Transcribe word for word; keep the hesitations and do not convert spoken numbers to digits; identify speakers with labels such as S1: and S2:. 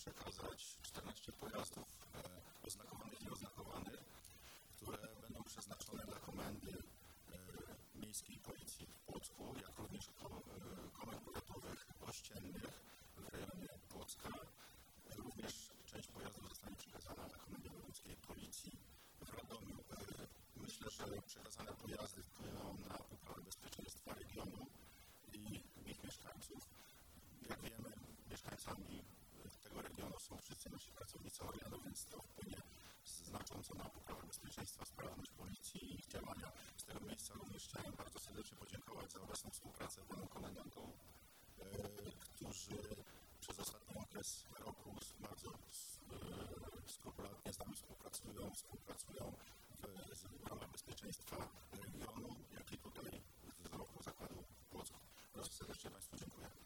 S1: przekazać czternaście pojazdów oznakowanych i nieoznakowanych, które będą przeznaczone dla komendy Miejskiej Policji w Płocku, jak również komend powiatowych ościennych w rejonie Płocka. Również część pojazdów zostanie przekazana dla Komendy Wojewódzkiej Policji w Radomiu. Myślę, że przekazane pojazdy wpłyną na poprawę bezpieczeństwa regionu i ich mieszkańców. Jak wiemy, mieszkańcami tego regionu są wszyscy nasi pracownicy Orionu, więc to wpłynie znacząco na poprawę bezpieczeństwa, sprawność policji i ich działania. Z tego miejsca również chciałem bardzo serdecznie podziękować za obecną współpracę panom komendantom, którzy przez ostatni okres roku bardzo skrupulatnie z nami współpracują, współpracują w ramach bezpieczeństwa